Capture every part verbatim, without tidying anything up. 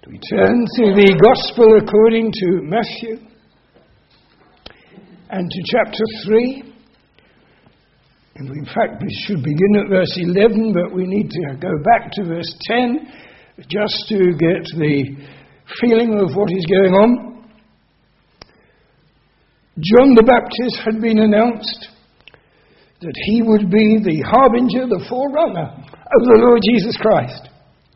We turn to the Gospel according to Matthew and to chapter three. And in fact, we should begin at verse eleven, but we need to go back to verse ten just to get the feeling of what is going on. John the Baptist had been announced that he would be the harbinger, the forerunner of the Lord Jesus Christ.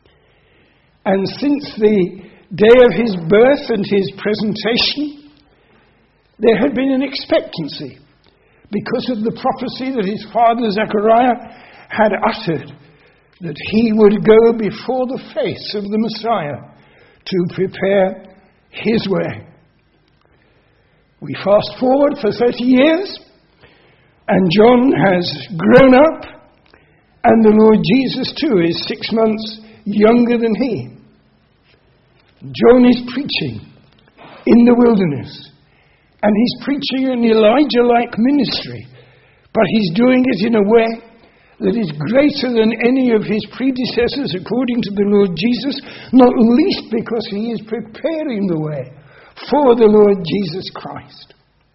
And since the day of his birth and his presentation, there had been an expectancy because of the prophecy that his father Zechariah had uttered, that he would go before the face of the Messiah to prepare his way. We fast forward for thirty years, and John has grown up, and the Lord Jesus too is six months younger than he. John is preaching in the wilderness, and he's preaching an Elijah-like ministry, but he's doing it in a way that is greater than any of his predecessors according to the Lord Jesus, not least because he is preparing the way for the Lord Jesus Christ.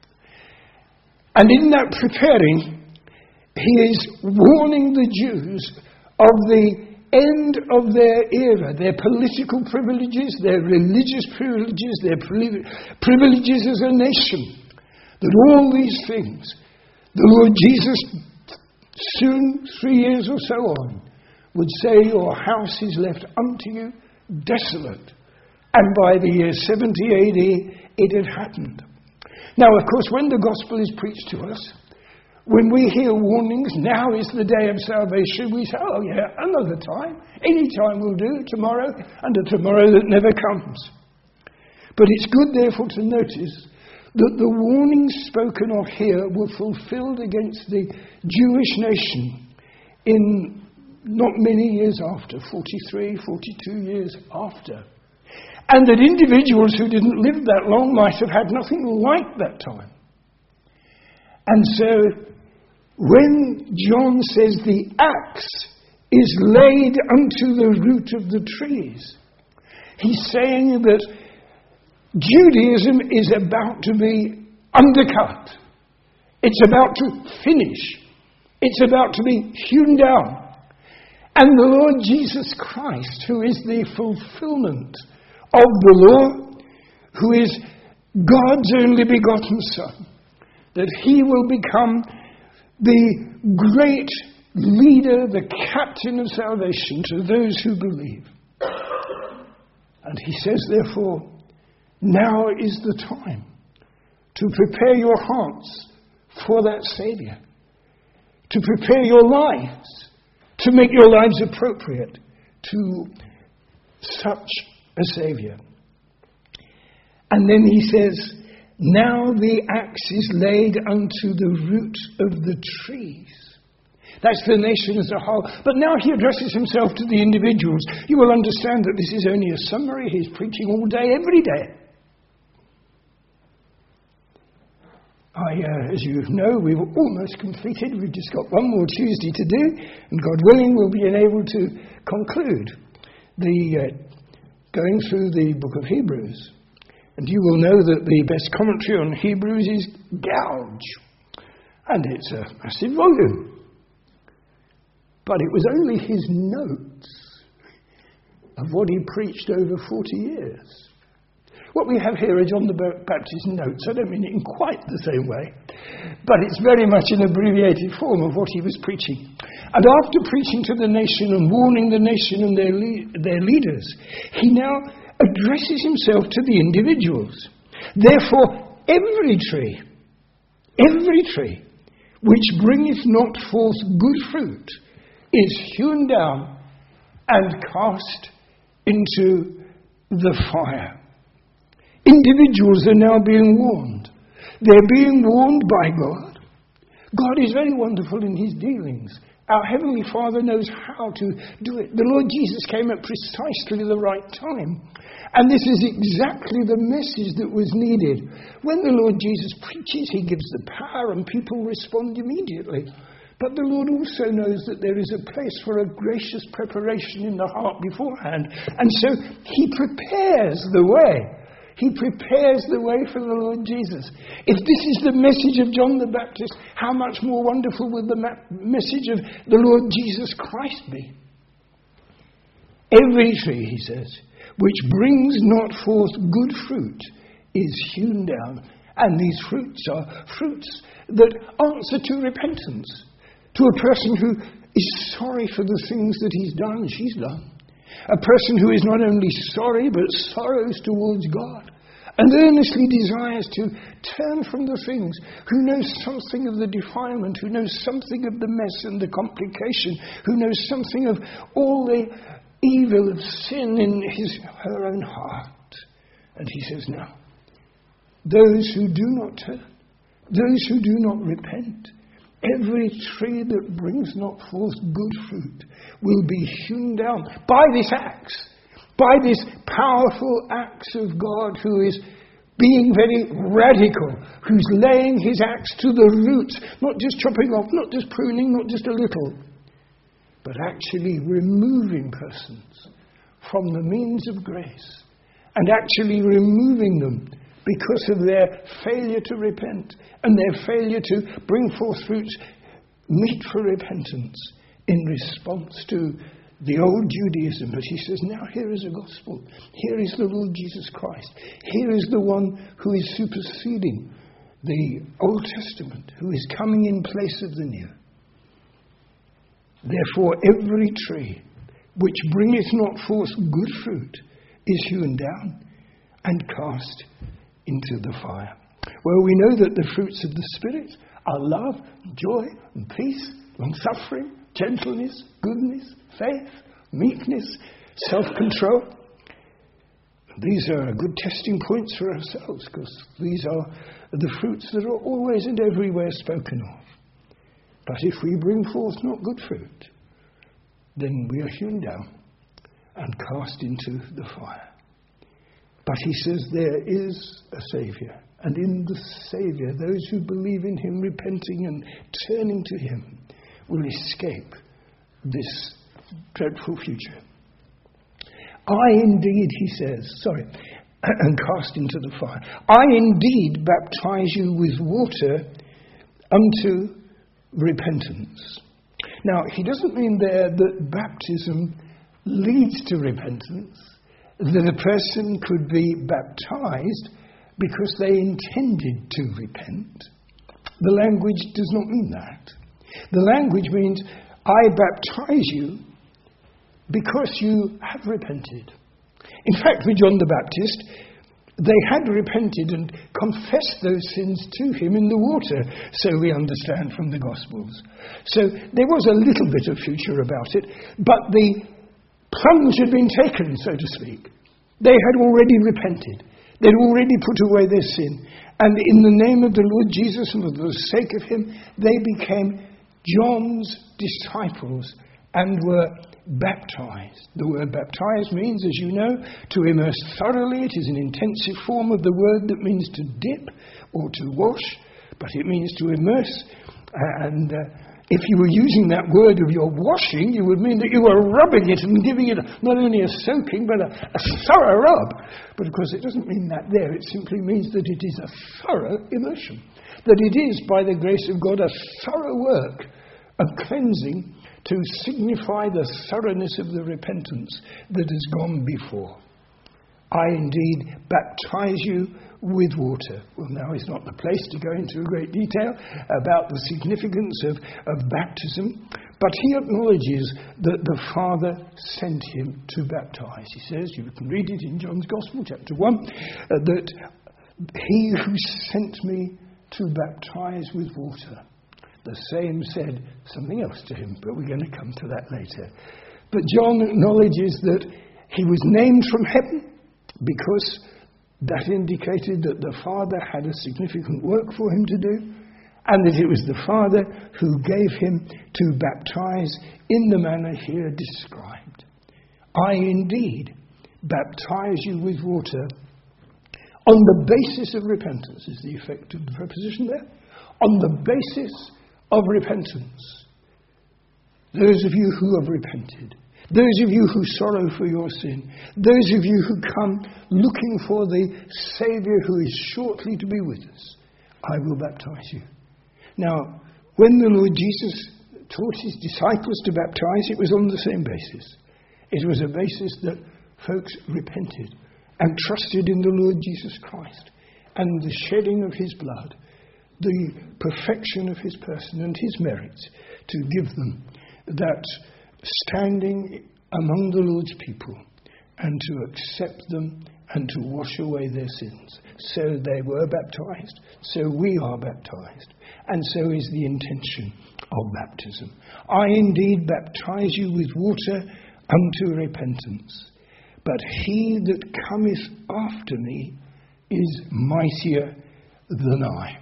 And in that preparing, he is warning the Jews of the end of their era, their political privileges, their religious privileges, their privileges as a nation. That all these things, the Lord Jesus, soon, three years or so on, would say, your house is left unto you desolate. And by the year seventy A D, it had happened. Now, of course, when the gospel is preached to us, when we hear warnings, now is the day of salvation, we say, oh yeah, another time. Any time will do, tomorrow, and a tomorrow that never comes. But it's good, therefore, to notice that the warnings spoken of here were fulfilled against the Jewish nation in not many years after, forty-three, forty-two years after. And that individuals who didn't live that long might have had nothing like that time. And so, when John says the axe is laid unto the root of the trees, he's saying that Judaism is about to be undercut. It's about to finish. It's about to be hewn down. And the Lord Jesus Christ, who is the fulfillment of the law, who is God's only begotten Son, that he will become the great leader, the captain of salvation to those who believe. And he says, therefore, now is the time to prepare your hearts for that Saviour, to prepare your lives, to make your lives appropriate to such a Saviour. And then he says, now the axe is laid unto the root of the trees. That's the nation as a whole. But now he addresses himself to the individuals. You will understand that this is only a summary. He's preaching all day, every day. I, uh, as you know, we've almost completed. We've just got one more Tuesday to do. And God willing, we'll be able to conclude the uh, going through the book of Hebrews. And you will know that the best commentary on Hebrews is Gouge. And it's a massive volume. But it was only his notes of what he preached over forty years. What we have here are John the Baptist's notes. I don't mean it in quite the same way. But it's very much an abbreviated form of what he was preaching. And after preaching to the nation and warning the nation and their, le- their leaders, he now addresses himself to the individuals. Therefore, every tree, every tree which bringeth not forth good fruit is hewn down and cast into the fire. Individuals are now being warned. They're being warned by God. God is very wonderful in his dealings. Our Heavenly Father knows how to do it. The Lord Jesus came at precisely the right time. And this is exactly the message that was needed. When the Lord Jesus preaches, he gives the power and people respond immediately. But the Lord also knows that there is a place for a gracious preparation in the heart beforehand. And so he prepares the way. He prepares the way for the Lord Jesus. If this is the message of John the Baptist, how much more wonderful will the ma- message of the Lord Jesus Christ be? Every tree, he says, which brings not forth good fruit is hewn down. And these fruits are fruits that answer to repentance. To a person who is sorry for the things that he's done, she's done. A person who is not only sorry, but sorrows towards God. And earnestly desires to turn from the things, who knows something of the defilement, who knows something of the mess and the complication, who knows something of all the evil of sin in his her own heart. And he says, now, those who do not turn, those who do not repent, every tree that brings not forth good fruit will be hewn down by this axe, by this powerful axe of God, who is being very radical, who's laying his axe to the roots, not just chopping off, not just pruning, not just a little, but actually removing persons from the means of grace, and actually removing them because of their failure to repent and their failure to bring forth fruits meet for repentance in response to the old Judaism. But he says, now here is a gospel. Here is the Lord Jesus Christ. Here is the one who is superseding the Old Testament, who is coming in place of the new. Therefore, every tree which bringeth not forth good fruit is hewn down and cast into the fire. Well, we know that the fruits of the Spirit are love, joy, and peace, long-suffering, gentleness, goodness, faith, meekness, self-control. These are good testing points for ourselves, because these are the fruits that are always and everywhere spoken of. But if we bring forth not good fruit, then we are hewn down and cast into the fire. But he says there is a Saviour, and in the Saviour, those who believe in him, repenting and turning to him, will escape this dreadful future. I indeed, he says, sorry, and cast into the fire. I indeed baptize you with water unto repentance. Now, he doesn't mean there that baptism leads to repentance, that a person could be baptized because they intended to repent. The language does not mean that. The language means, I baptize you because you have repented. In fact, with John the Baptist, they had repented and confessed those sins to him in the water, so we understand from the Gospels. So there was a little bit of future about it, but the plunge had been taken, so to speak. They had already repented. They'd already put away their sin. And in the name of the Lord Jesus and for the sake of him, they became John's disciples and were baptized. The word baptized means, as you know, to immerse thoroughly. It is an intensive form of the word that means to dip or to wash, but it means to immerse. And uh, if you were using that word of your washing, you would mean that you were rubbing it and giving it not only a soaking, but a, a thorough rub. But of course, it doesn't mean that there. It simply means that it is a thorough immersion. That it is, by the grace of God, a thorough work of cleansing to signify the thoroughness of the repentance that has gone before. I indeed baptize you with water. Well, now is not the place to go into great detail about the significance of, of baptism, but he acknowledges that the Father sent him to baptize. He says, you can read it in John's Gospel, chapter one, uh, that he who sent me to baptize with water, the same said something else to him, but we're going to come to that later. But John acknowledges that he was named from heaven because that indicated that the Father had a significant work for him to do, and that it was the Father who gave him to baptize in the manner here described. I indeed baptize you with water on the basis of repentance, is the effect of the preposition there. On the basis of repentance. those of you who have repented, those of you who sorrow for your sin, those of you who come looking for the Saviour who is shortly to be with us, I will baptize you. Now, when the Lord Jesus taught his disciples to baptize, it was on the same basis. It was a basis that folks repented and trusted in the Lord Jesus Christ and the shedding of his blood, the perfection of his person and his merits, to give them that standing among the Lord's people and to accept them and to wash away their sins. So they were baptized, so we are baptized, and so is the intention of baptism. I indeed baptize you with water unto repentance, but he that cometh after me is mightier than I.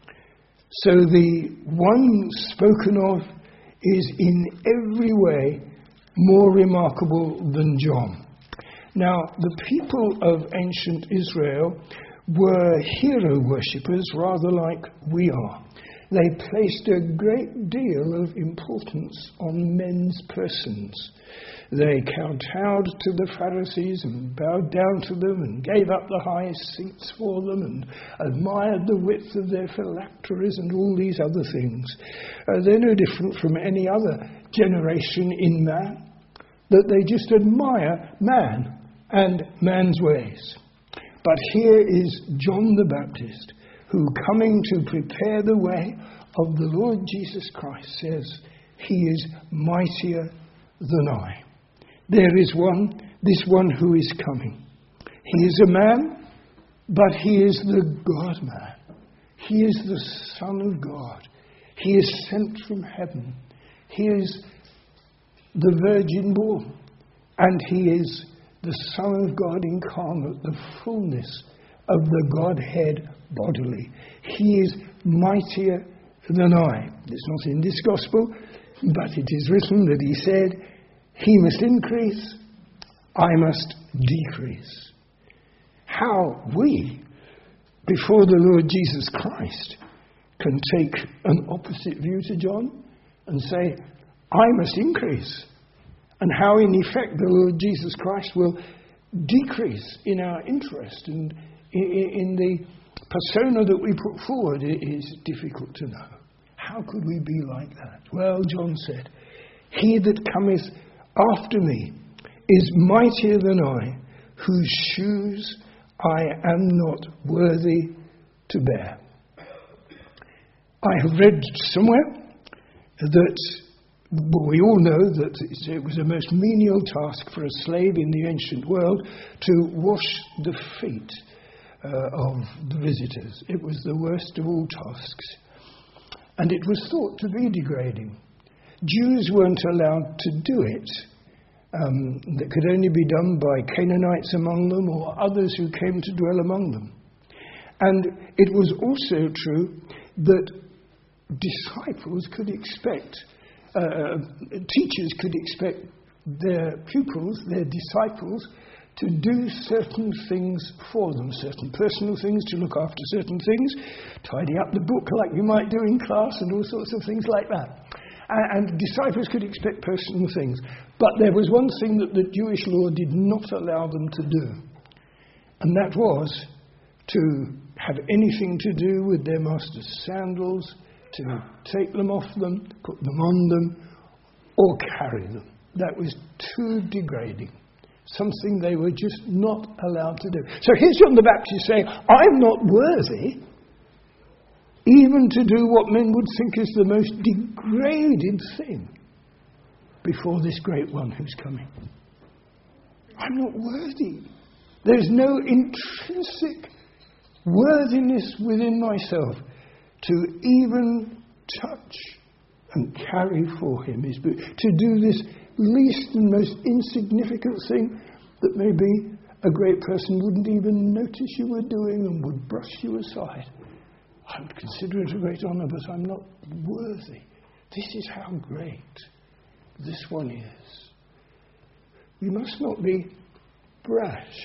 So the one spoken of is in every way more remarkable than John. Now, the people of ancient Israel were hero worshippers, rather like we are. They placed a great deal of importance on men's persons. They kowtowed to the Pharisees and bowed down to them and gave up the highest seats for them and admired the width of their phylacteries and all these other things. Uh, they're no different from any other generation in man, that they just admire man and man's ways. But here is John the Baptist, who, coming to prepare the way of the Lord Jesus Christ, says, he is mightier than I. There is one, this one who is coming. He is a man, but he is the God-man. He is the Son of God. He is sent from heaven. He is the virgin born. And he is the Son of God incarnate, the fullness of the Godhead bodily. He is mightier than I. It's not in this gospel, but it is written that he said, he must increase, I must decrease. How we, before the Lord Jesus Christ, can take an opposite view to John and say, I must increase. And how in effect the Lord Jesus Christ will decrease in our interest and in the persona that we put forward is difficult to know. How could we be like that? Well, John said, he that cometh after me is mightier than I, whose shoes I am not worthy to bear. I have read somewhere that well, we all know that it was a most menial task for a slave in the ancient world to wash the feet uh, of the visitors. It was the worst of all tasks. And it was thought to be degrading. Jews weren't allowed to do it. Um, that could only be done by Canaanites among them or others who came to dwell among them. And it was also true that disciples could expect, uh, teachers could expect their pupils, their disciples, to do certain things for them, certain personal things, to look after certain things, tidy up the book like you might do in class and all sorts of things like that. And, and disciples could expect personal things. But there was one thing that the Jewish law did not allow them to do, and that was to have anything to do with their master's sandals, to take them off them, put them on them, or carry them. That was too degrading. Something they were just not allowed to do. So here's John the Baptist saying, I'm not worthy even to do what men would think is the most degraded thing before this great one who's coming. I'm not worthy. There's no intrinsic worthiness within myself to even touch and carry for him his boot, to do this least and most insignificant thing that maybe a great person wouldn't even notice you were doing and would brush you aside. I would consider it a great honour, but I'm not worthy. This is how great this one is. We must not be brash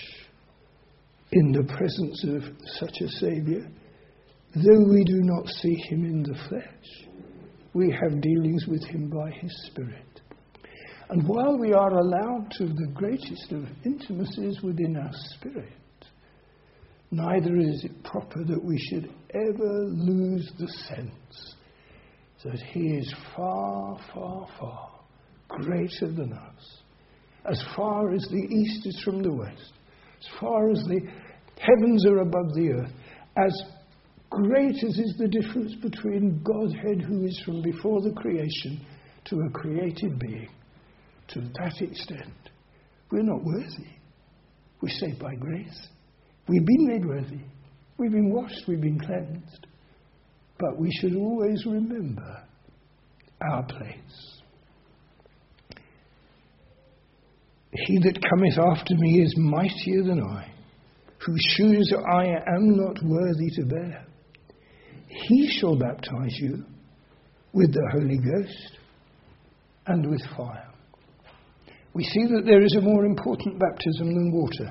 in the presence of such a Saviour, though we do not see him in the flesh. we have dealings with him by his Spirit. And while we are allowed to the greatest of intimacies within our spirit, neither is it proper that we should ever lose the sense that he is far, far, far greater than us. As far as the east is from the west, as far as the heavens are above the earth, as great as is the difference between Godhead, who is from before the creation, to a created being. To that extent, we're not worthy. We're saved by grace. We've been made worthy. We've been washed. We've been cleansed. But we should always remember our place. He that cometh after me is mightier than I, whose shoes I am not worthy to bear. He shall baptize you with the Holy Ghost and with fire. We see that there is a more important baptism than water.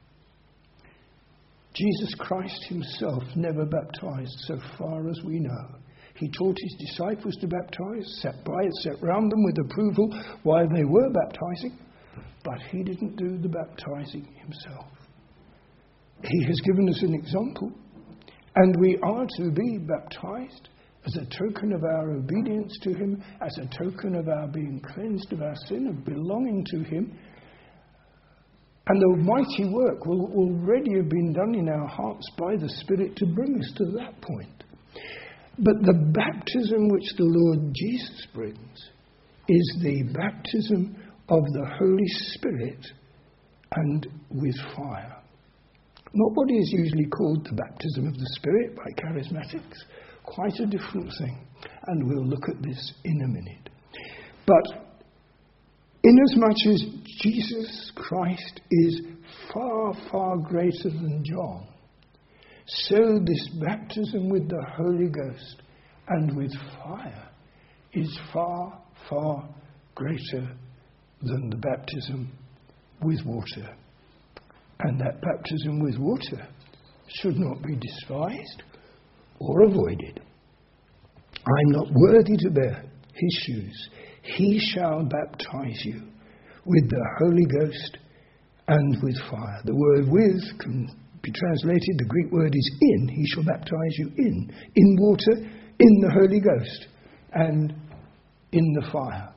Jesus Christ himself never baptized, so far as we know. He taught his disciples to baptize, sat by and sat round them with approval while they were baptizing, but he didn't do the baptizing himself. He has given us an example, and we are to be baptized as a token of our obedience to him, as a token of our being cleansed of our sin, of belonging to him. And the mighty work will already have been done in our hearts by the Spirit to bring us to that point. But the baptism which the Lord Jesus brings is the baptism of the Holy Spirit and with fire. Not what is usually called the baptism of the Spirit by charismatics. Quite a different thing. And we'll look at this in a minute. But inasmuch as Jesus Christ is far, far greater than John, so this baptism with the Holy Ghost and with fire is far, far greater than the baptism with water. And that baptism with water should not be despised or avoided. I'm not worthy to bear his shoes. He shall baptize you with the Holy Ghost and with fire. The word with can be translated, the Greek word is in. He shall baptize you in. In water, in the Holy Ghost, and in the fire.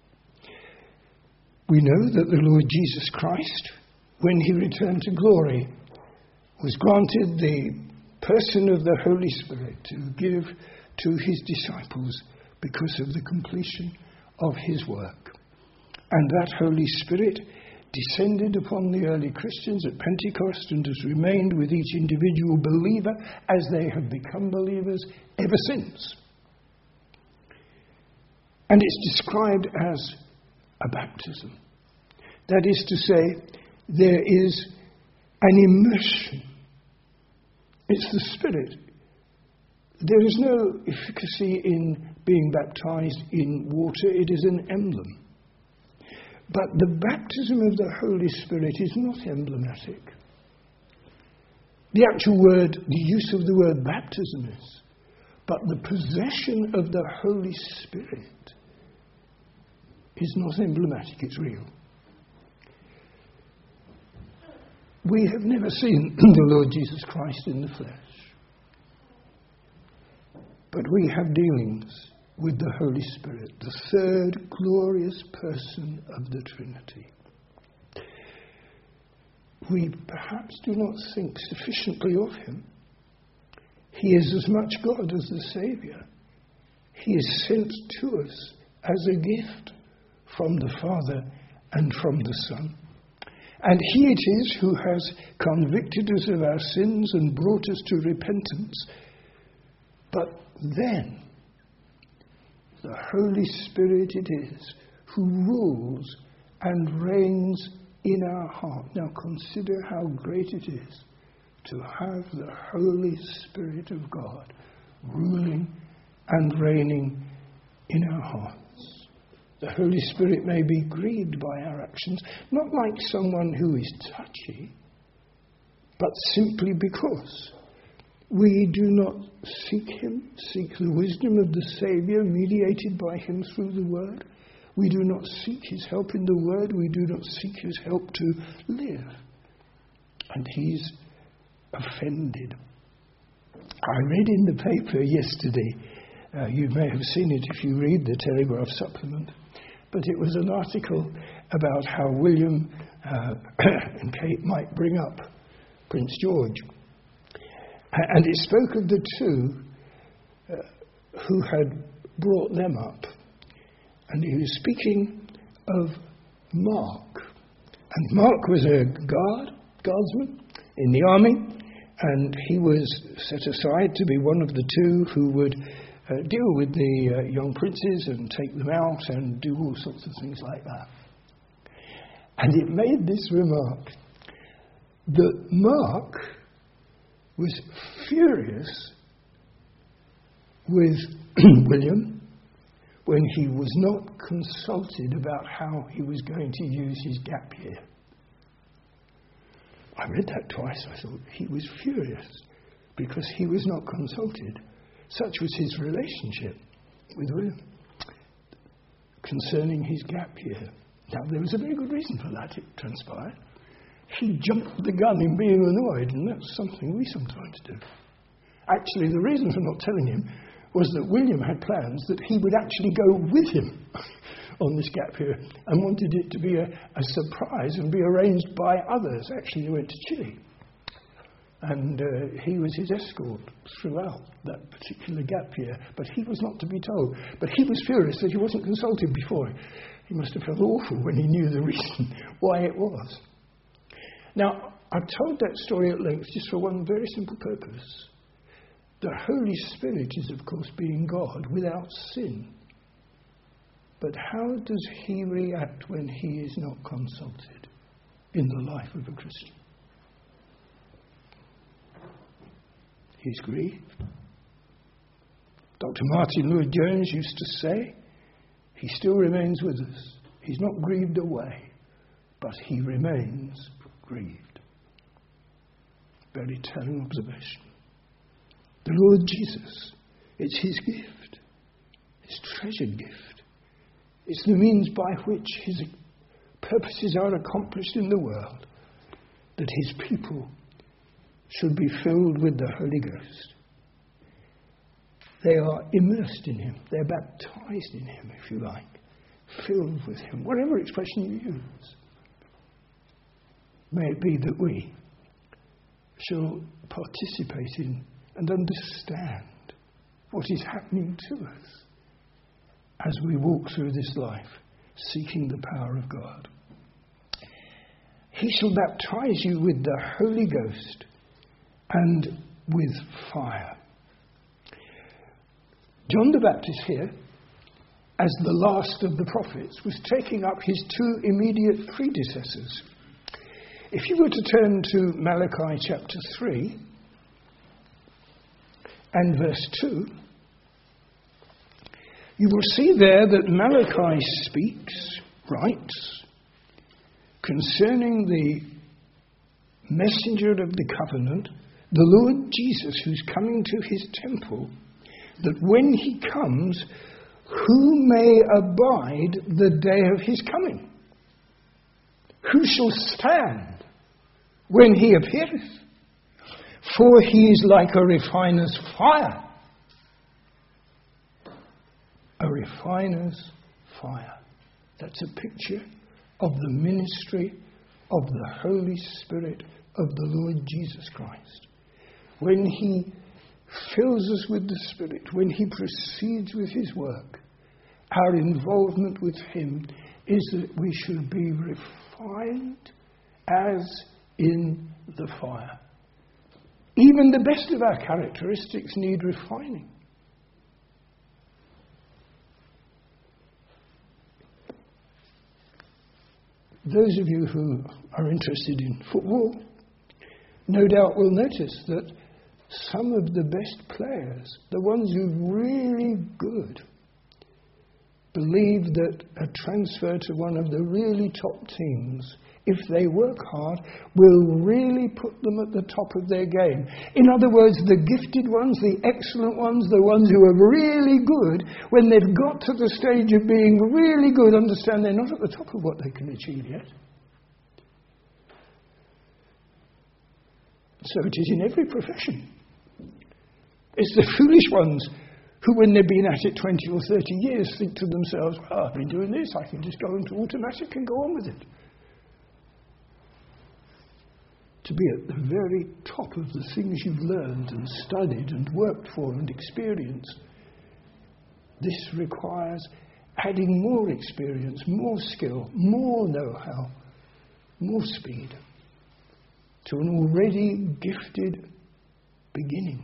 We know that the Lord Jesus Christ, when he returned to glory, was granted the person of the Holy Spirit to give to his disciples because of the completion of his work. And that Holy Spirit descended upon the early Christians at Pentecost and has remained with each individual believer as they have become believers ever since. And it's described as a baptism. That is to say, there is an immersion. It's the Spirit. There is no efficacy in being baptized in water. It is an emblem. But the baptism of the Holy Spirit is not emblematic. The actual word, the use of the word baptism is, but the possession of the Holy Spirit is not emblematic, it's real. We have never seen the Lord Jesus Christ in the flesh. But we have dealings with the Holy Spirit, the third glorious person of the Trinity. We perhaps do not think sufficiently of him. He is as much God as the Saviour. He is sent to us as a gift from the Father and from the Son. And he it is who has convicted us of our sins and brought us to repentance. But then, the Holy Spirit it is who rules and reigns in our heart. Now consider how great it is to have the Holy Spirit of God ruling and reigning in our hearts. The Holy Spirit may be grieved by our actions, not like someone who is touchy, but simply because we do not seek him, seek the wisdom of the Saviour mediated by him through the Word. We do not seek his help in the Word. We do not seek his help to live. And he's offended. I read in the paper yesterday, uh, you may have seen it if you read the Telegraph supplement, but it was an article about how William uh, and Kate might bring up Prince George. And it spoke of the two uh, who had brought them up. And he was speaking of Mark. And Mark was a guard, guardsman in the army, and he was set aside to be one of the two who would uh, deal with the uh, young princes and take them out and do all sorts of things like that. And it made this remark that Mark was furious with William when he was not consulted about how he was going to use his gap year. I read that twice. I thought he was furious because he was not consulted. Such was his relationship with William concerning his gap year. Now, there was a very good reason for that, it transpired. He jumped the gun in being annoyed, and that's something we sometimes do. Actually, the reason for not telling him was that William had plans that he would actually go with him on this gap year and wanted it to be a, a surprise and be arranged by others. Actually, they went to Chile. And uh, he was his escort throughout that particular gap year. But he was not to be told. But he was furious that he wasn't consulted before. He must have felt awful when he knew the reason why it was. Now, I've told that story at length just for one very simple purpose. The Holy Spirit is, of course, being God without sin. But how does he react when he is not consulted in the life of a Christian? He's grieved. Doctor Martin Lloyd-Jones used to say, he still remains with us. He's not grieved away, but he remains grieved. Very telling observation. The Lord Jesus, it's his gift, his treasured gift. It's the means by which his purposes are accomplished in the world, that his people should be filled with the Holy Ghost. They are immersed in him. They're baptized in him, if you like, filled with him, whatever expression you use. May it be that we shall participate in and understand what is happening to us as we walk through this life, seeking the power of God. He shall baptize you with the Holy Ghost and with fire. John the Baptist here, as the last of the prophets, was taking up his two immediate predecessors. If you were to turn to Malachi chapter three and verse two, you will see there that Malachi speaks, writes, concerning the messenger of the covenant, the Lord Jesus, who's coming to his temple, that when he comes, who may abide the day of his coming? Who shall stand when he appeareth? For he is like a refiner's fire. A refiner's fire. That's a picture of the ministry of the Holy Spirit of the Lord Jesus Christ. When he fills us with the Spirit, when he proceeds with his work, our involvement with him is that we should be refined as in the fire. Even the best of our characteristics need refining. Those of you who are interested in football no doubt will notice that some of the best players, the ones who are really good, believe that a transfer to one of the really top teams, if they work hard, will really put them at the top of their game. In other words, the gifted ones, the excellent ones, the ones who are really good, when they've got to the stage of being really good, understand they're not at the top of what they can achieve yet. So it is in every profession. It's the foolish ones who, when they've been at it twenty or thirty years, think to themselves, well, I've been doing this, I can just go into automatic and go on with it. To be at the very top of the things you've learned and studied and worked for and experienced, this requires adding more experience, more skill, more know-how, more speed to an already gifted beginning.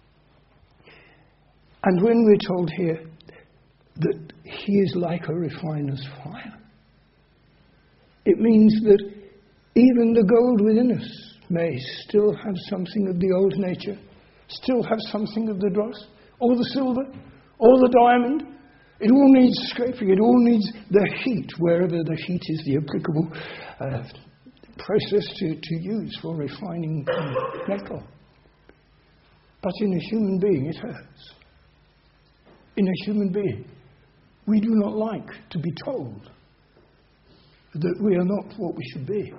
And when we're told here that he is like a refiner's fire, it means that even the gold within us may still have something of the old nature, still have something of the dross, or the silver, or the diamond. It all needs scraping, it all needs the heat, wherever the heat is the applicable uh, process to, to use for refining metal. But in a human being, it hurts. In a human being, we do not like to be told that we are not what we should be.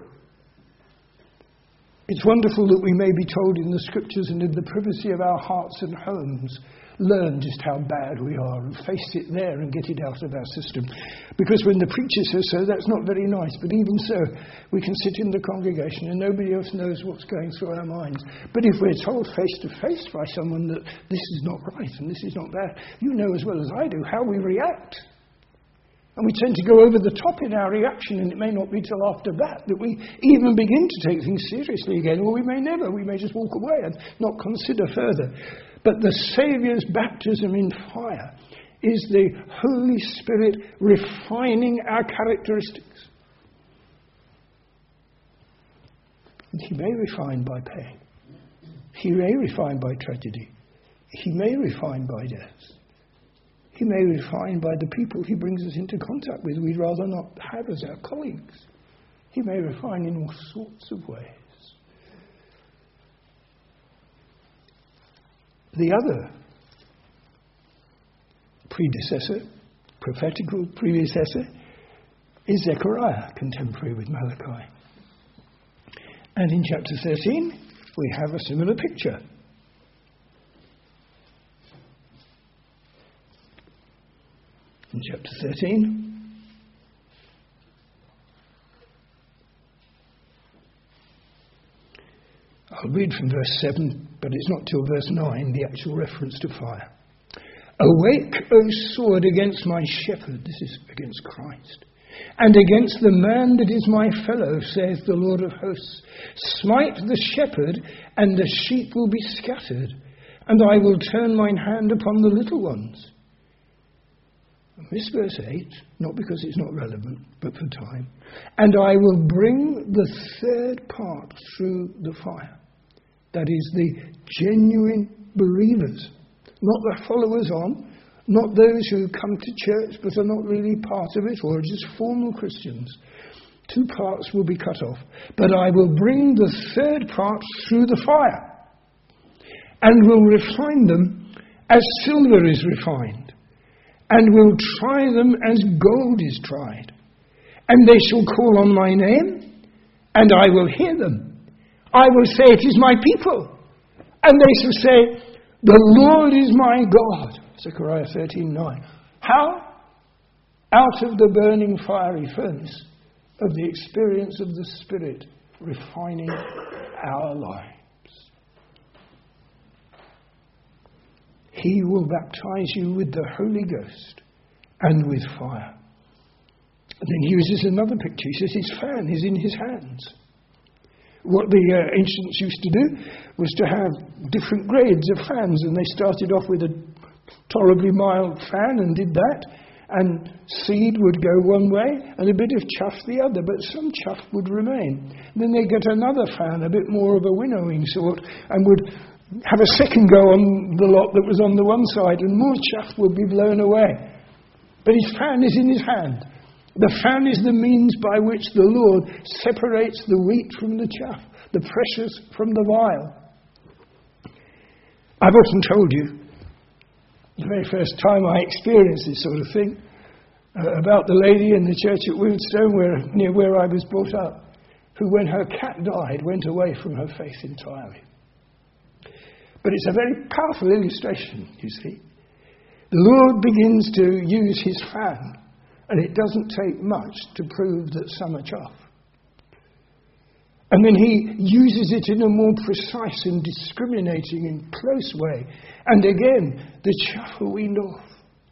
It's wonderful that we may be told in the scriptures and in the privacy of our hearts and homes, learn just how bad we are and face it there and get it out of our system. Because when the preacher says so, that's not very nice. But even so, we can sit in the congregation and nobody else knows what's going through our minds. But if we're told face to face by someone that this is not right and this is not bad, you know as well as I do how we react. And we tend to go over the top in our reaction, and it may not be till after that that we even begin to take things seriously again, or we may never. We may just walk away and not consider further. But the Saviour's baptism in fire is the Holy Spirit refining our characteristics. And he may refine by pain. He may refine by tragedy. He may refine by death. He may refine by the people he brings us into contact with we'd rather not have as our colleagues. He may refine in all sorts of ways. The other predecessor, prophetical predecessor, is Zechariah, contemporary with Malachi. And in chapter thirteen, we have a similar picture. In chapter thirteen, I'll read from verse seven, but it's not till verse nine, the actual reference to fire. Awake, O sword, against my shepherd, this is against Christ, and against the man that is my fellow, saith the Lord of hosts. Smite the shepherd, and the sheep will be scattered, and I will turn mine hand upon the little ones. This verse eight, not because it's not relevant, but for time. And I will bring the third part through the fire. That is the genuine believers, not the followers on, not those who come to church but are not really part of it or are just formal Christians. Two parts will be cut off. But I will bring the third part through the fire and will refine them as silver is refined, and will try them as gold is tried. And they shall call on my name, and I will hear them. I will say, it is my people. And they shall say, the Lord is my God. Zechariah thirteen nine. How? Out of the burning fiery furnace of the experience of the Spirit refining our lives. He will baptize you with the Holy Ghost and with fire. And then he uses another picture. He says his fan is in his hands. What the uh, ancients used to do was to have different grades of fans, and they started off with a tolerably mild fan and did that, and seed would go one way and a bit of chaff the other, but some chaff would remain. Then they'd get another fan, a bit more of a winnowing sort, and would have a second go on the lot that was on the one side, and more chaff would be blown away. But his fan is in his hand. The fan is the means by which the Lord separates the wheat from the chaff, the precious from the vile. I've often told you, the very first time I experienced this sort of thing, uh, about the lady in the church at Woodstone, where, near where I was brought up, who, when her cat died, went away from her faith entirely. But it's a very powerful illustration, you see. The Lord begins to use his fan, and it doesn't take much to prove that some are chaff. And then he uses it in a more precise and discriminating and close way. And again, the chaff are weaned off.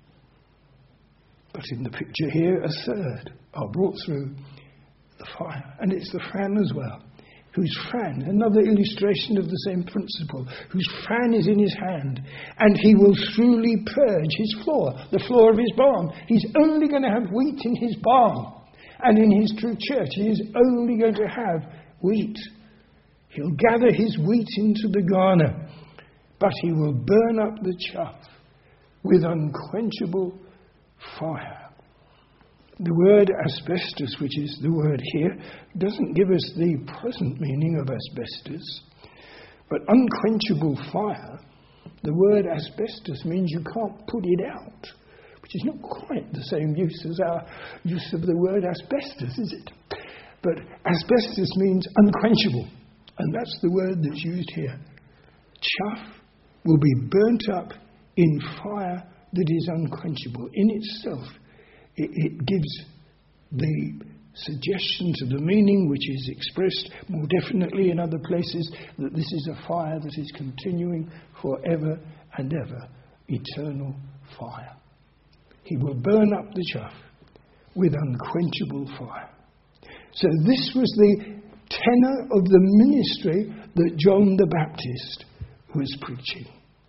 But in the picture here, a third are brought through the fire. And it's the fan as well. Whose fan, another illustration of the same principle, whose fan is in his hand, and he will truly purge his floor, the floor of his barn. He's only going to have wheat in his barn. And in his true church, he is only going to have wheat. He'll gather his wheat into the garner, but he will burn up the chaff with unquenchable fire. The word asbestos, which is the word here, doesn't give us the present meaning of asbestos. But unquenchable fire, the word asbestos means you can't put it out, which is not quite the same use as our use of the word asbestos, is it? But asbestos means unquenchable, and that's the word that's used here. Chaff will be burnt up in fire that is unquenchable. In itself, it, it gives the suggestion to the meaning which is expressed more definitely in other places, that this is a fire that is continuing forever and ever, eternal fire. He will burn up the chaff with unquenchable fire. So this was the tenor of the ministry that John the Baptist was preaching.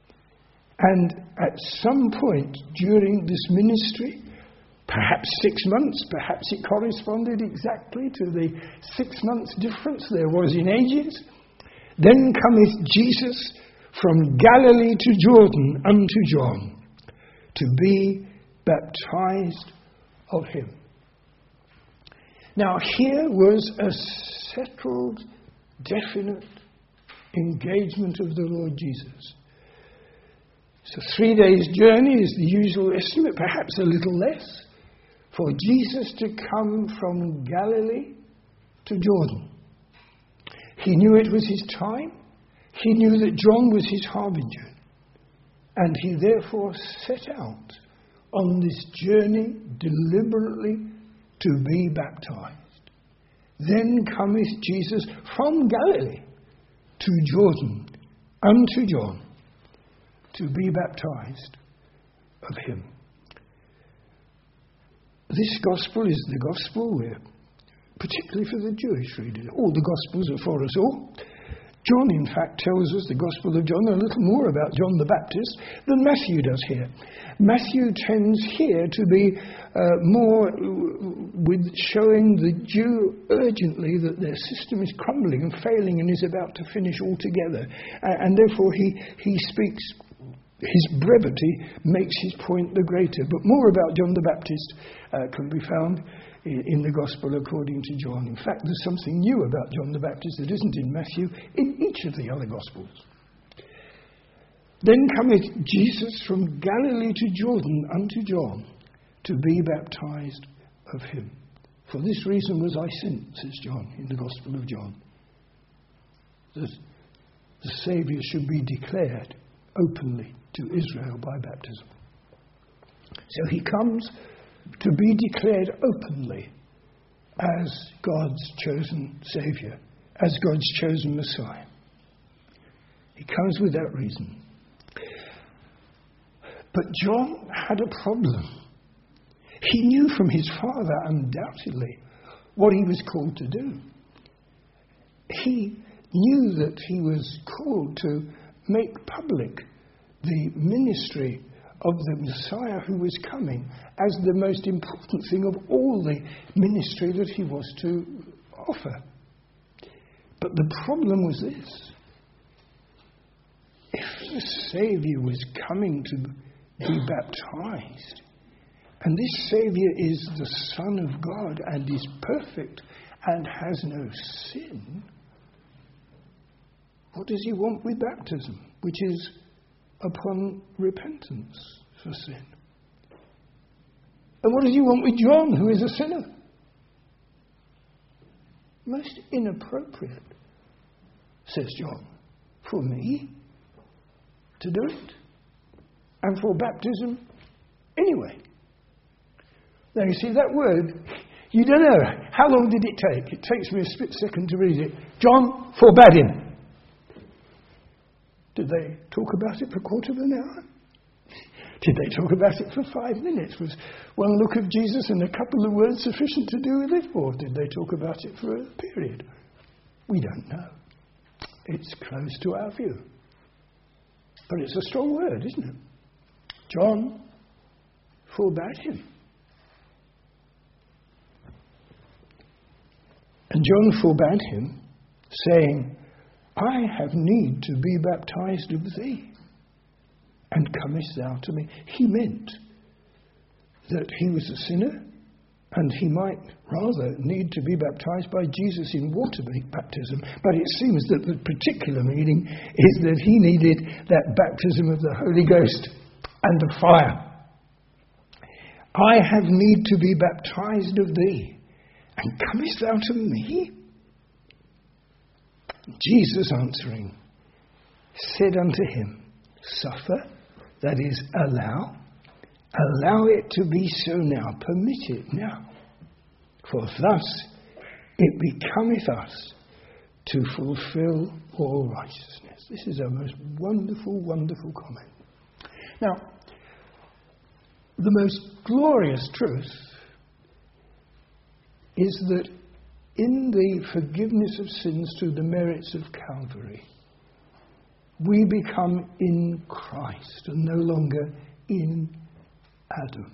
And at some point during this ministry, perhaps six months, perhaps it corresponded exactly to the six months difference there was in ages, then cometh Jesus from Galilee to Jordan unto John, to be baptized of him. Now here was a settled, definite engagement of the Lord Jesus. So three days' journey is the usual estimate, perhaps a little less, for Jesus to come from Galilee to Jordan. He knew it was his time. He knew that John was his harbinger. And he therefore set out on this journey deliberately to be baptized. Then cometh Jesus from Galilee to Jordan unto John to be baptized of him. This gospel is the gospel, where, particularly for the Jewish readers. All the gospels are for us all. John, in fact, tells us, the Gospel of John, a little more about John the Baptist than Matthew does here. Matthew tends here to be uh, more with showing the Jew urgently that their system is crumbling and failing and is about to finish altogether. Uh, and therefore he, he speaks, his brevity makes his point the greater. But more about John the Baptist uh, can be found in the Gospel according to John. In fact, there's something new about John the Baptist that isn't in Matthew, in each of the other Gospels. Then cometh Jesus from Galilee to Jordan unto John to be baptized of him. For this reason was I sent, says John in the Gospel of John, that the Saviour should be declared openly to Israel by baptism. So he comes to be declared openly as God's chosen Saviour, as God's chosen Messiah. He comes with that reason. But John had a problem. He knew from his father, undoubtedly, what he was called to do. He knew that he was called to make public the ministry of the Messiah who was coming as the most important thing of all the ministry that he was to offer. But the problem was this. If the Saviour was coming to be baptized, And this Saviour is the Son of God and is perfect and has no sin. What does he want with baptism? Which is upon repentance for sin. And what does he want with John, who is a sinner? Most inappropriate, says John, for me to do it. And for baptism anyway. Now you see that word, you don't know, how long did it take? It takes me a split second to read it. John forbade him. Did they talk about it for a quarter of an hour? Did they talk about it for five minutes? Was one look of Jesus and a couple of words sufficient to do with it? Or did they talk about it for a period? We don't know. It's close to our view. But it's a strong word, isn't it? John forbade him. And John forbade him, saying, I have need to be baptized of thee, and comest thou to me? He meant that he was a sinner, and he might rather need to be baptized by Jesus in water baptism. But it seems that the particular meaning is that he needed that baptism of the Holy Ghost and of fire. I have need to be baptized of thee, and comest thou to me? Jesus answering said unto him, suffer, that is, allow, allow it to be so now, permit it now. For thus it becometh us to fulfill all righteousness. This is a most wonderful, wonderful comment. Now, the most glorious truth is that in the forgiveness of sins through the merits of Calvary, we become in Christ and no longer in Adam.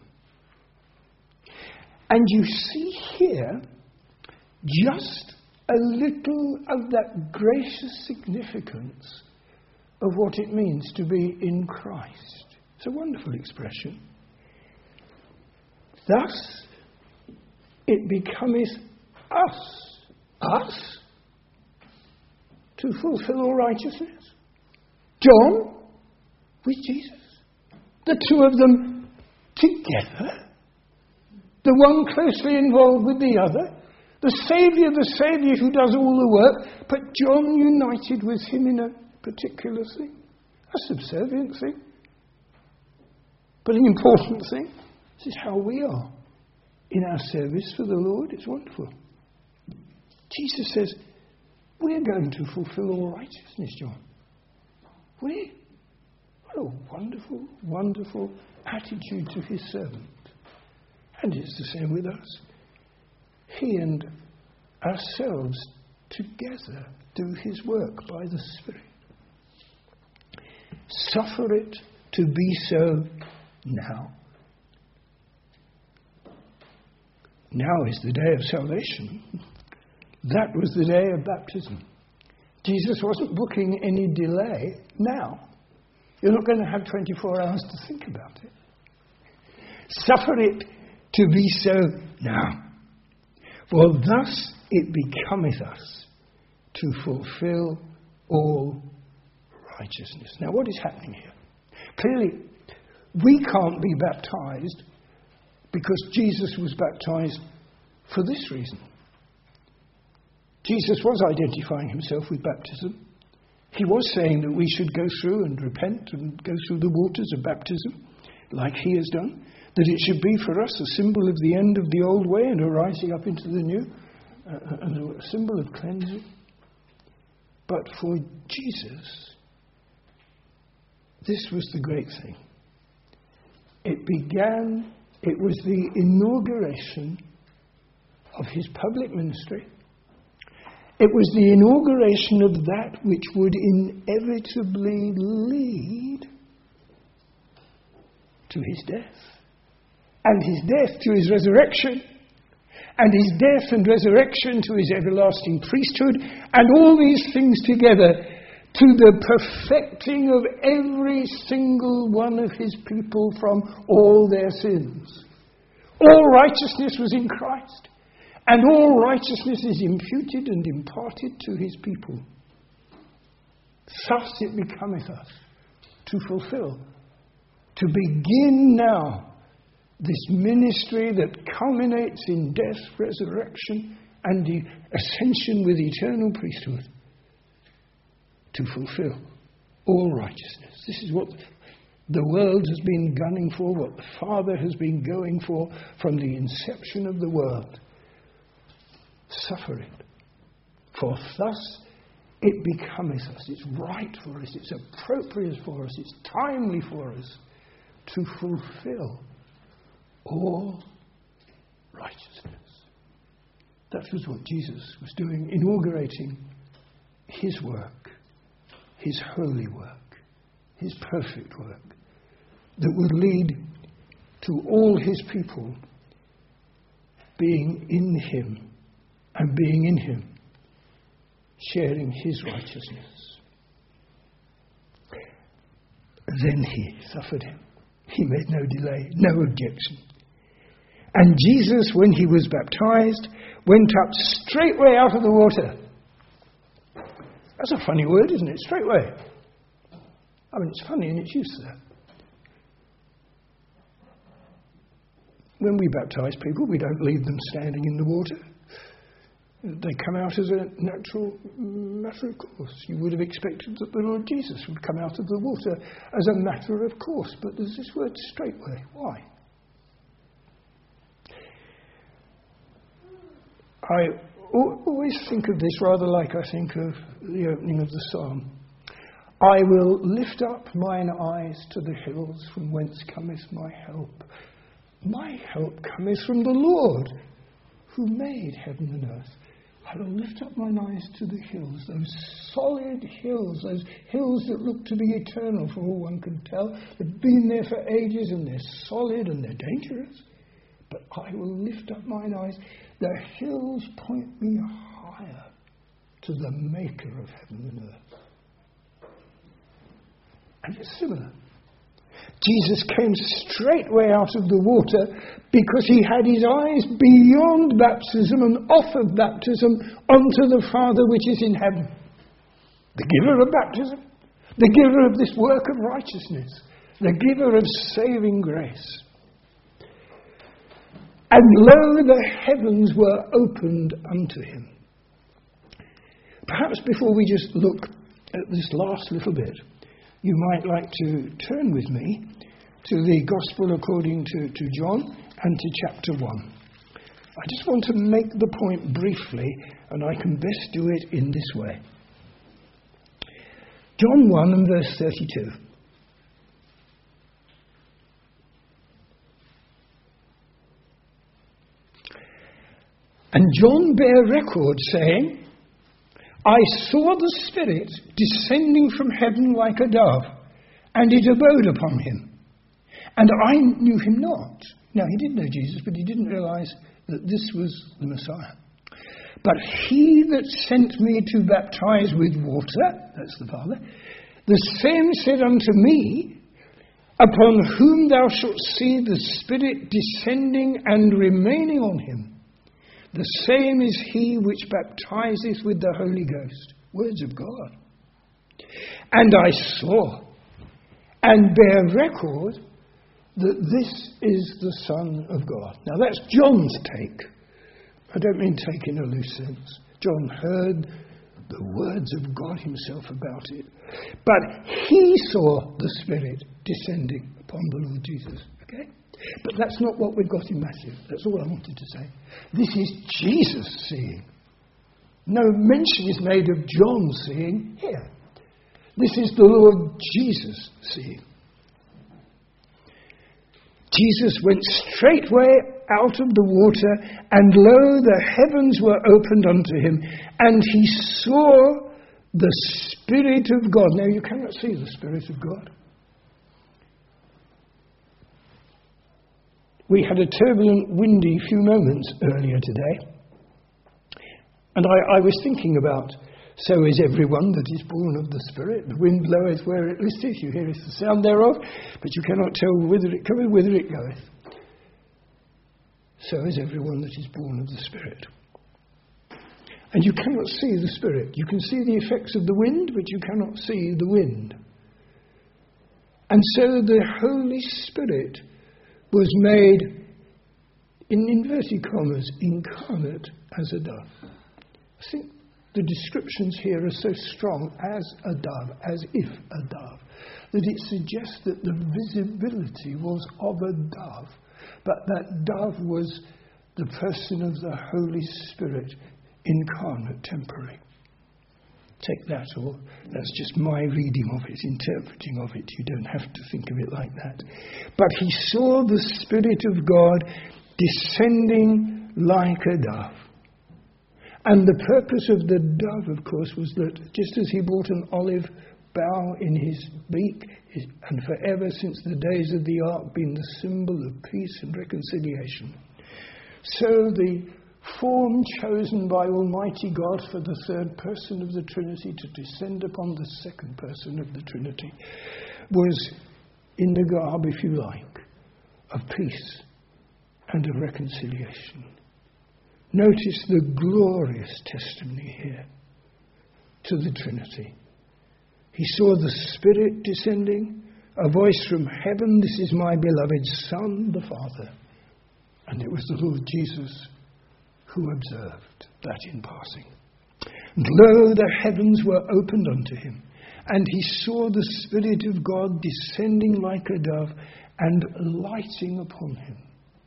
And you see here just a little of that gracious significance of what it means to be in Christ. It's a wonderful expression. Thus it becometh us, us, to fulfill all righteousness. John with Jesus. The two of them together. The one closely involved with the other. The Saviour, the Saviour who does all the work, but John united with him in a particular thing. A subservient thing. But an important thing. This is how we are in our service for the Lord. It's wonderful. Jesus says, we're going to fulfill all righteousness, John. We? What a wonderful, wonderful attitude to his servant. And it's the same with us. He and ourselves together do his work by the Spirit. Suffer it to be so now. Now is the day of salvation. That was the day of baptism. Jesus wasn't booking any delay now. You're not going to have twenty-four hours to think about it. Suffer it to be so now. For thus it becometh us to fulfill all righteousness. Now what is happening here? Clearly, we can't be baptized because Jesus was baptized for this reason. Jesus was identifying himself with baptism. He was saying that we should go through and repent and go through the waters of baptism like he has done. That it should be for us a symbol of the end of the old way and a rising up into the new, uh, and a symbol of cleansing. But for Jesus, this was the great thing. It began, it was the inauguration of his public ministry. It was the inauguration of that which would inevitably lead to his death. And his death to his resurrection. And his death and resurrection to his everlasting priesthood. And all these things together to the perfecting of every single one of his people from all their sins. All righteousness was in Christ, and all righteousness is imputed and imparted to his people. Thus it becometh us to fulfill, to begin now this ministry that culminates in death, resurrection, and the ascension with eternal priesthood, to fulfill all righteousness. This is what the world has been gunning for, what the Father has been going for from the inception of the world. Suffer it. For thus it becometh us. It's right for us. It's appropriate for us. It's timely for us to fulfill all righteousness. That was what Jesus was doing, inaugurating his work, his holy work, his perfect work, that would lead to all his people being in him and being in him, sharing his righteousness. Then he suffered him. He made no delay, no objection. And Jesus, when he was baptized, went up straightway out of the water. That's a funny word, isn't it? Straightway. I mean, it's funny in its use there. When we baptize people, we don't leave them standing in the water. They come out as a natural matter of course. You would have expected that the Lord Jesus would come out of the water as a matter of course. But there's this word straightway. Why? I always think of this rather like I think of the opening of the psalm. I will lift up mine eyes to the hills, from whence cometh my help. My help cometh from the Lord, who made heaven and earth. I will lift up mine eyes to the hills, those solid hills, those hills that look to be eternal for all one can tell. They've been there for ages and they're solid and they're dangerous. But I will lift up mine eyes. The hills point me higher to the maker of heaven and earth. And it's similar. Jesus came straightway out of the water because he had his eyes beyond baptism and off of baptism onto the Father which is in heaven. The giver of baptism, the giver of this work of righteousness, the giver of saving grace. And lo, the heavens were opened unto him. Perhaps before we just look at this last little bit, you might like to turn with me to the Gospel according to, to John and to chapter one. I just want to make the point briefly, and I can best do it in this way. John one and verse thirty-two. And John bare record, saying, I saw the Spirit descending from heaven like a dove, and it abode upon him. And I knew him not. Now, he did know Jesus, but he didn't realize that this was the Messiah. But he that sent me to baptize with water, that's the Father, the same said unto me, upon whom thou shalt see the Spirit descending and remaining on him. The same is he which baptizeth with the Holy Ghost. Words of God. And I saw and bear record that this is the Son of God. Now that's John's take. I don't mean take in a loose sense. John heard the words of God himself about it. But he saw the Spirit descending upon the Lord Jesus. Okay? But that's not what we've got in Matthew. That's all I wanted to say. This is Jesus seeing. No mention is made of John seeing here. This is the Lord Jesus seeing. Jesus went straightway out of the water, and lo, the heavens were opened unto him, and he saw the Spirit of God. Now, you cannot see the Spirit of God. We had a turbulent, windy few moments earlier today. And I, I was thinking about, so is everyone that is born of the Spirit. The wind bloweth where it listeth, you heareth the sound thereof, but you cannot tell whither it cometh, whither it goeth. so is everyone that is born of the Spirit. And you cannot see the Spirit. You can see the effects of the wind, but you cannot see the wind. And so the Holy Spirit was made, in inverted commas, incarnate as a dove. I think the descriptions here are so strong, as a dove, as if a dove, that it suggests that the visibility was of a dove, but that dove was the person of the Holy Spirit, incarnate temporally. Take that, or that's just my reading of it, interpreting of it. You don't have to think of it like that. But he saw the Spirit of God descending like a dove. And the purpose of the dove, of course, was that just as he brought an olive bough in his beak, and forever since the days of the ark been the symbol of peace and reconciliation, so the form chosen by Almighty God for the third person of the Trinity to descend upon the second person of the Trinity was in the garb, if you like, of peace and of reconciliation. Notice the glorious testimony here to the Trinity. He saw the Spirit descending, a voice from heaven, "This is my beloved Son," the Father. And it was the Lord Jesus who observed that in passing. And lo, the heavens were opened unto him, and he saw the Spirit of God descending like a dove and lighting upon him.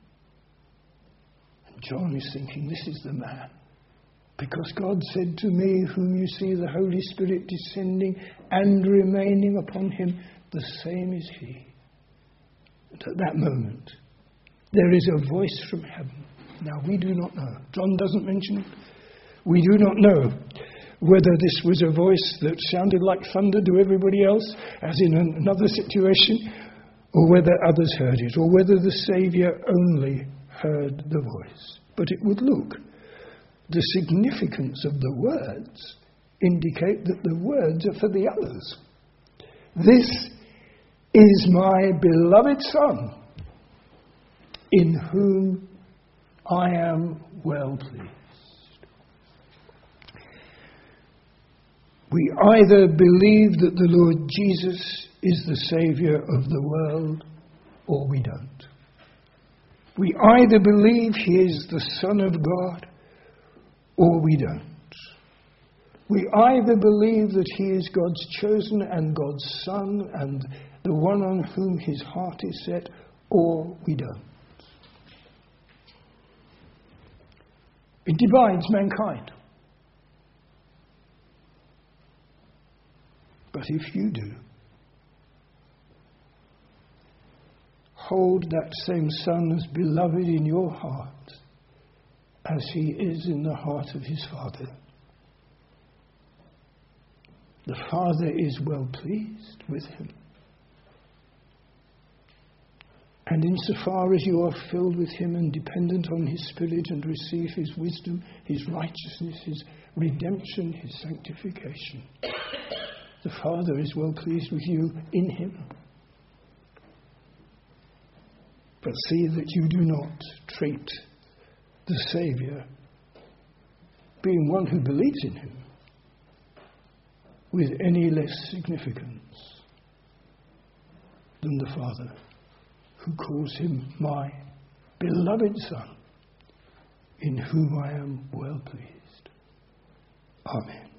And John is thinking, this is the man. Because God said to me, whom you see the Holy Spirit descending and remaining upon him, the same is he. And at that moment, there is a voice from heaven. Now, we do not know. John doesn't mention it. We do not know whether this was a voice that sounded like thunder to everybody else, as in another situation, or whether others heard it, or whether the Saviour only heard the voice. But it would look, the significance of the words indicate that the words are for the others. This is my beloved Son, in whom I am well pleased. We either believe that the Lord Jesus is the Saviour of the world, or we don't. We either believe he is the Son of God, or we don't. We either believe that he is God's chosen and God's Son and the one on whom his heart is set, or we don't. It divides mankind. But if you do, hold that same Son as beloved in your heart as he is in the heart of his Father. The Father is well pleased with him. And insofar as you are filled with him and dependent on his Spirit and receive his wisdom, his righteousness, his redemption, his sanctification, the Father is well pleased with you in him. But see that you do not treat the Saviour, being one who believes in him, with any less significance than the Father, who calls him my beloved Son, in whom I am well pleased. Amen.